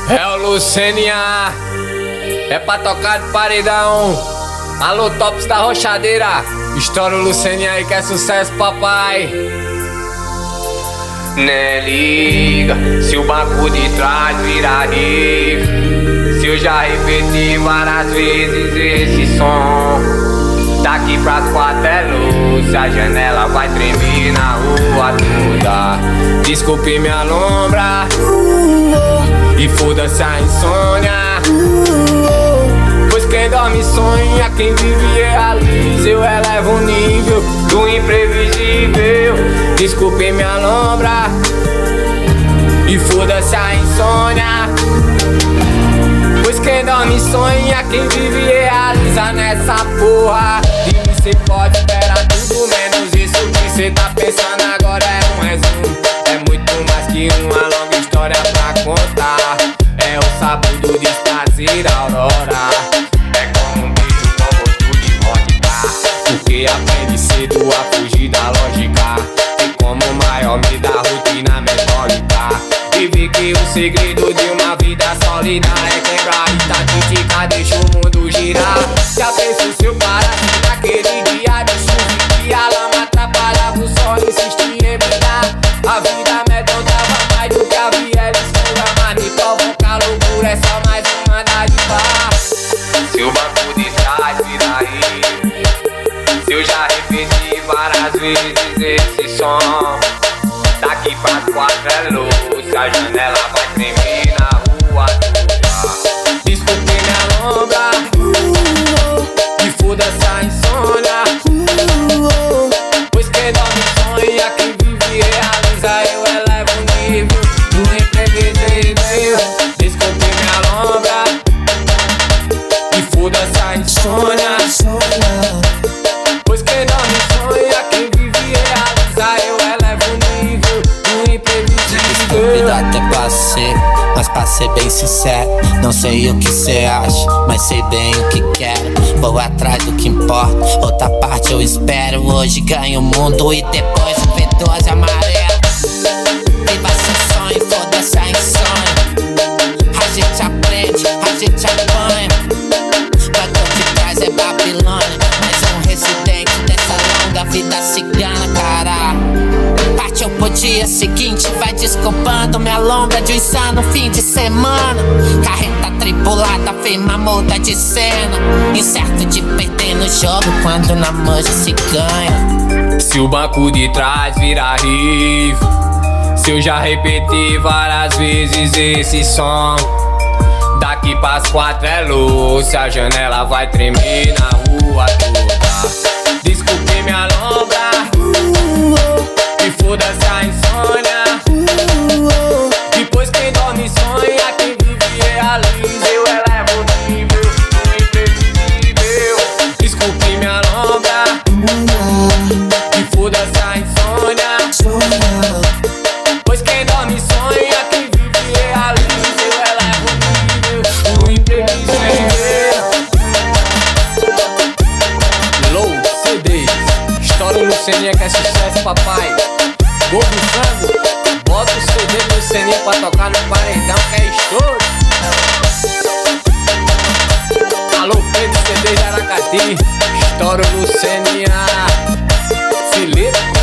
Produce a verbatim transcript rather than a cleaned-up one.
É o Lucenia, é pra tocar de paredão. Alô, tops da rochadeira, estoura o Lucenia aí que é sucesso, papai. Nem liga se o banco de trás virar riff. Se eu já repeti várias vezes esse som. Daqui pras quatro é luz, a janela vai tremer na rua toda. Desculpe minha lombra e foda-se a insônia, pois quem dorme sonha, quem vive realiza. Eu elevo o nível do imprevisível. Desculpe minha lombra e foda-se a insônia, pois quem dorme sonha, quem vive realiza. Nessa porra de mim cê pode esperar tudo menos isso que cê tá pensando agora. É um resumo, é muito mais que uma longa história pra contar. É o sabor do desprazer, aurora. É como um bicho com gosto de vodka, porque aprende cedo a fugir da lógica. E como o maior medo da rotina metódica, e vi que o segredo de uma vida sólida é quebrar a estatística, deixa o mundo girar. Já pensou se eu parasse naquele dia de chuva que a lama atrapalhava o sol, insistir em brilhar? A vida medonhava mais do que a viela escura, mas me provoca loucura, é só mais uma andar de bar. Se o banco de trás virar aí, se eu já repeti várias vezes esse som. Daqui pras quatro é luz, a janela vai tremer na rua toda. Desculpe minha lombra e foda-se a insônia, pois quem dorme sonha, quem vive realiza. Eu elevo o nível do imprevisível. Desculpe minha lombra e foda-se a insônia, pois quem dorme sonha, quem vive realiza. Eu elevo o nível do imprevisível. Desculpe até passei, mas pra ser bem sincero, não sei o que cê acha, mas sei bem o que quero. Vou atrás do que importa, outra parte eu espero. Hoje ganho o mundo e depois o V doze amarelo. Viva seu sonho, foda-se a insônia. A gente aprende, a gente apanha. Banco de trás é Babilônia, mais um residente dessa longa vida cigana, caralho. Partiu pro dia seguinte, vai desculpando minha lombra de um insano fim de semana. Carreta tripulada, firma muda de cena, incerto de perder no jogo quando na mancha se ganha. Se o banco de trás virar riff, se eu já repeti várias vezes esse som. Daqui pras quatro é luz, a janela vai tremer na rua toda. Desculpe minha lombra e foda-se a insônia, depois quem dorme sonha, quem vive realiza. Eu elevo o nível do imprevisível. Desculpe minha lombra e foda-se a insônia, pois quem dorme sonha, quem vive realiza. Eu elevo o nível do imprevisível. Low C Ds, estoura o Lucenia que é sucesso, papai. Gol do frango, bota o C D do Lucenia pra tocar no paredão que é estouro. Alô, Pedro C D de Aracati, estoura o Lucenia. Filipe